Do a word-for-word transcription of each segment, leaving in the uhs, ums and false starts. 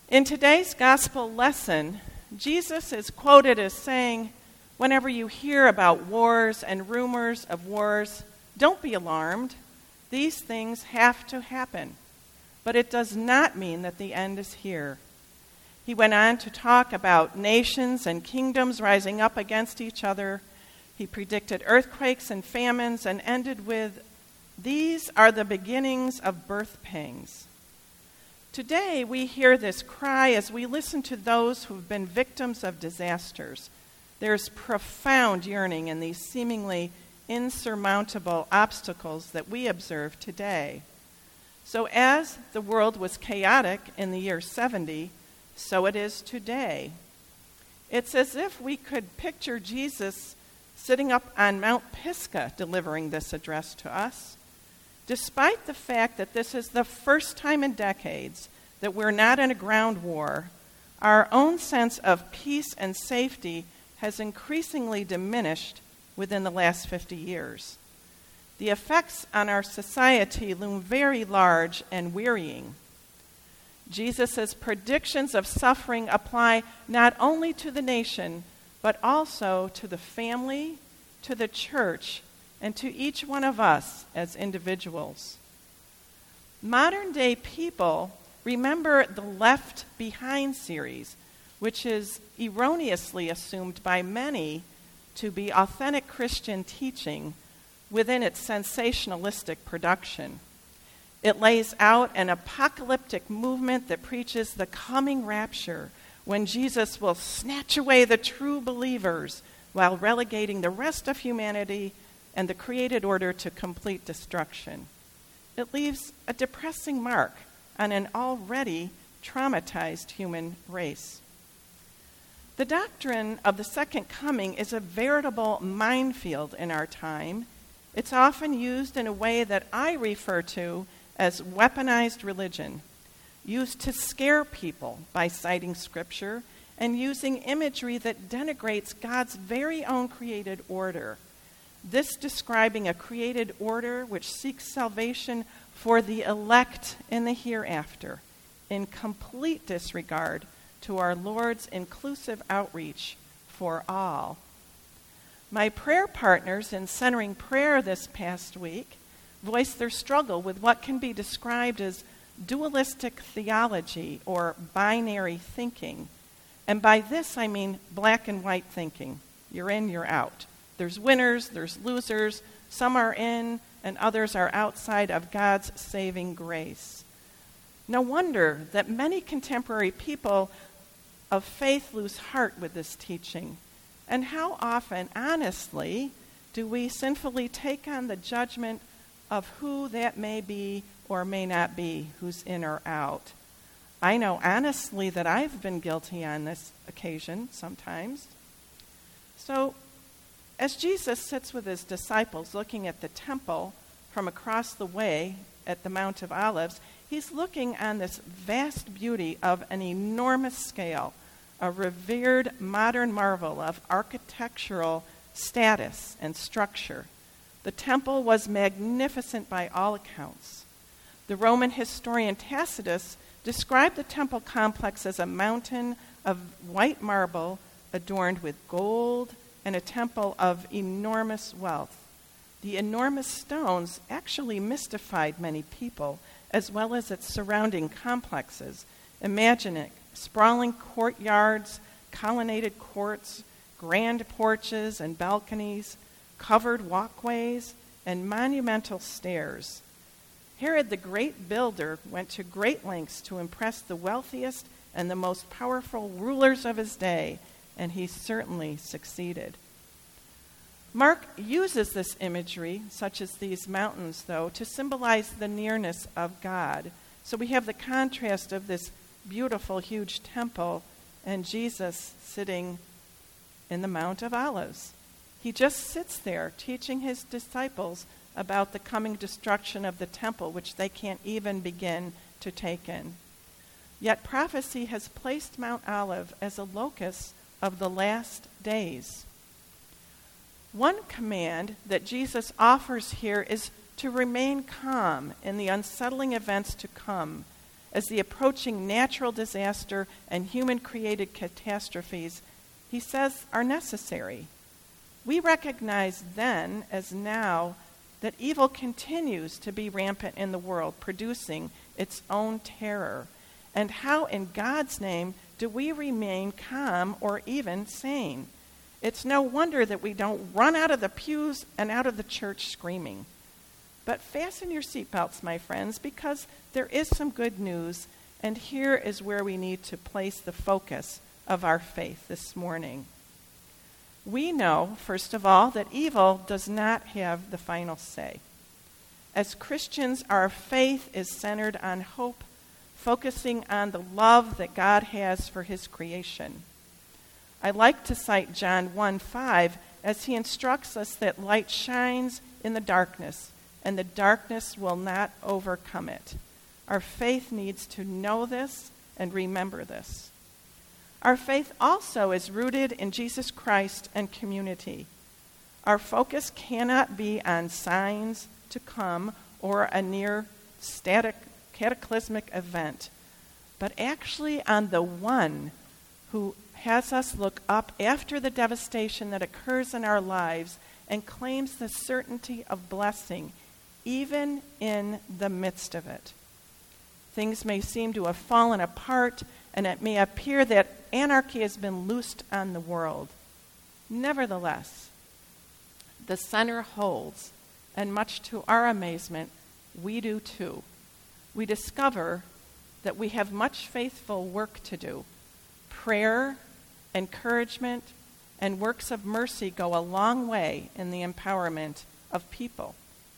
In today's gospel lesson, Jesus is quoted as saying, "Whenever you hear about wars and rumors of wars, don't be alarmed. These things have to happen. But it does not mean that the end is here." He went on to talk about nations and kingdoms rising up against each other. He predicted earthquakes and famines and ended with, "These are the beginnings of birth pangs." Today, we hear this cry as we listen to those who have been victims of disasters. There's profound yearning in these seemingly insurmountable obstacles that we observe today. So as the world was chaotic in the year seventy, so it is today. It's as if we could picture Jesus sitting up on Mount Pisgah delivering this address to us. Despite the fact that this is the first time in decades that we're not in a ground war, our own sense of peace and safety has increasingly diminished within the last fifty years. The effects on our society loom very large and wearying. Jesus' predictions of suffering apply not only to the nation, but also to the family, to the church, and to each one of us as individuals. Modern-day people remember the Left Behind series, which is erroneously assumed by many to be authentic Christian teaching within its sensationalistic production. It lays out an apocalyptic movement that preaches the coming rapture, when Jesus will snatch away the true believers while relegating the rest of humanity and the created order to complete destruction. It leaves a depressing mark on an already traumatized human race. The doctrine of the second coming is a veritable minefield in our time. It's often used in a way that I refer to as weaponized religion, used to scare people by citing scripture and using imagery that denigrates God's very own created order. This describing a created order which seeks salvation for the elect in the hereafter, in complete disregard to our Lord's inclusive outreach for all. My prayer partners in Centering Prayer this past week voiced their struggle with what can be described as dualistic theology or binary thinking. And by this I mean black and white thinking. You're in, you're out. There's winners, there's losers. Some are in, and others are outside of God's saving grace. No wonder that many contemporary people of faith lose heart with this teaching. And how often, honestly, do we sinfully take on the judgment of who that may be or may not be, who's in or out? I know honestly that I've been guilty on this occasion sometimes. So, as Jesus sits with his disciples looking at the temple from across the way at the Mount of Olives, he's looking on this vast beauty of an enormous scale, a revered modern marvel of architectural status and structure. The temple was magnificent by all accounts. The Roman historian Tacitus described the temple complex as a mountain of white marble adorned with gold and a temple of enormous wealth. The enormous stones actually mystified many people, as well as its surrounding complexes. Imagine it, sprawling courtyards, colonnaded courts, grand porches and balconies, covered walkways, and monumental stairs. Herod the great builder went to great lengths to impress the wealthiest and the most powerful rulers of his day, and he certainly succeeded. Mark uses this imagery, such as these mountains, though, to symbolize the nearness of God. So we have the contrast of this beautiful, huge temple and Jesus sitting in the Mount of Olives. He just sits there teaching his disciples about the coming destruction of the temple, which they can't even begin to take in. Yet prophecy has placed Mount Olive as a locus of the last days. One command that Jesus offers here is to remain calm in the unsettling events to come as the approaching natural disaster and human-created catastrophes, he says, are necessary. We recognize then, as now, that evil continues to be rampant in the world, producing its own terror. And how, in God's name, do we remain calm or even sane? It's no wonder that we don't run out of the pews and out of the church screaming. But fasten your seatbelts, my friends, because there is some good news, and here is where we need to place the focus of our faith this morning. We know, first of all, that evil does not have the final say. As Christians, our faith is centered on hope, focusing on the love that God has for his creation. I like to cite John one five as he instructs us that light shines in the darkness, and the darkness will not overcome it. Our faith needs to know this and remember this. Our faith also is rooted in Jesus Christ and community. Our focus cannot be on signs to come or a near static cataclysmic event, but actually on the one who has us look up after the devastation that occurs in our lives and claims the certainty of blessing even in the midst of it. Things may seem to have fallen apart, and it may appear that anarchy has been loosed on the world. Nevertheless, the center holds, and much to our amazement, we do too. We discover that we have much faithful work to do. Prayer, encouragement, and works of mercy go a long way in the empowerment of people.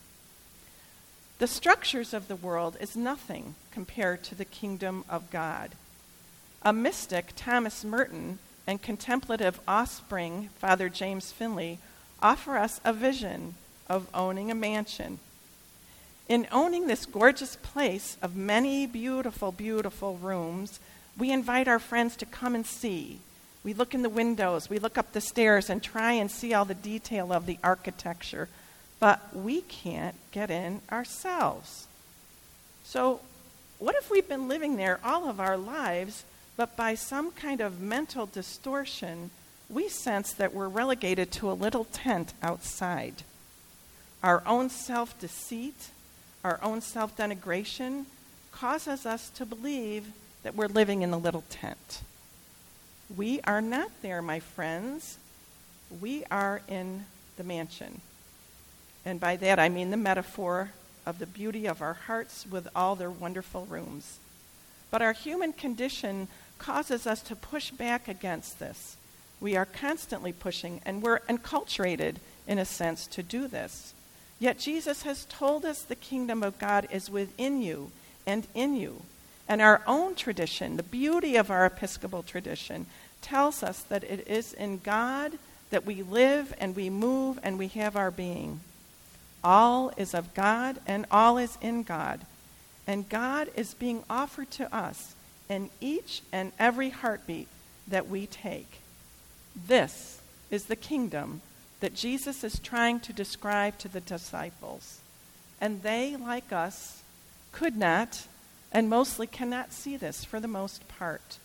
The structures of the world is nothing compared to the kingdom of God. A mystic, Thomas Merton, and contemplative offspring, Father James Finley, offer us a vision of owning a mansion. In owning this gorgeous place of many beautiful, beautiful rooms, we invite our friends to come and see. We look in the windows, we look up the stairs and try and see all the detail of the architecture, but we can't get in ourselves. So what if we've been living there all of our lives, but by some kind of mental distortion, we sense that we're relegated to a little tent outside? Our own self-deceit, our own self-denigration causes us to believe that we're living in a little tent. We are not there, my friends. We are in the mansion. And by that I mean the metaphor of the beauty of our hearts with all their wonderful rooms. But our human condition causes us to push back against this. We are constantly pushing, and we're enculturated, in a sense, to do this. Yet Jesus has told us the kingdom of God is within you and in you. And our own tradition, the beauty of our Episcopal tradition, tells us that it is in God that we live and we move and we have our being. All is of God and all is in God. And God is being offered to us in each and every heartbeat that we take. This is the kingdom that Jesus is trying to describe to the disciples. And they, like us, could not and mostly cannot see this for the most part.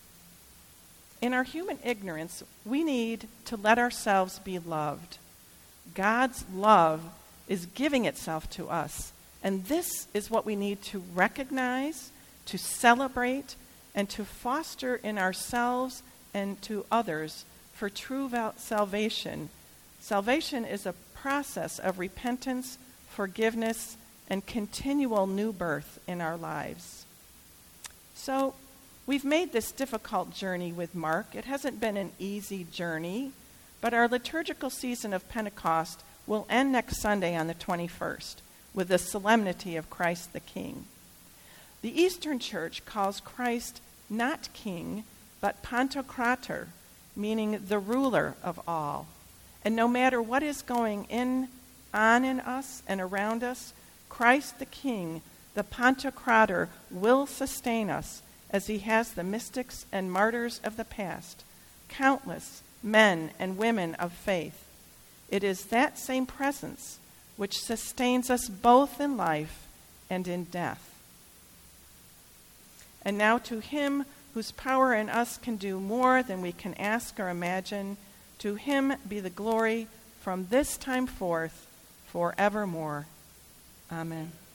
In our human ignorance, we need to let ourselves be loved. God's love is giving itself to us, and this is what we need to recognize, to celebrate, and to foster in ourselves and to others for true val- salvation. Salvation is a process of repentance, forgiveness, and continual new birth in our lives. So, we've made this difficult journey with Mark. It hasn't been an easy journey, but our liturgical season of Pentecost will end next Sunday on the twenty-first with the solemnity of Christ the King. The Eastern Church calls Christ not king, but Pantocrator, meaning the ruler of all. And no matter what is going in, on in us and around us, Christ the King, the Pantocrator, will sustain us as he has the mystics and martyrs of the past, countless men and women of faith. It is that same presence which sustains us both in life and in death. And now to him whose power in us can do more than we can ask or imagine, to him be the glory from this time forth forevermore. Amen.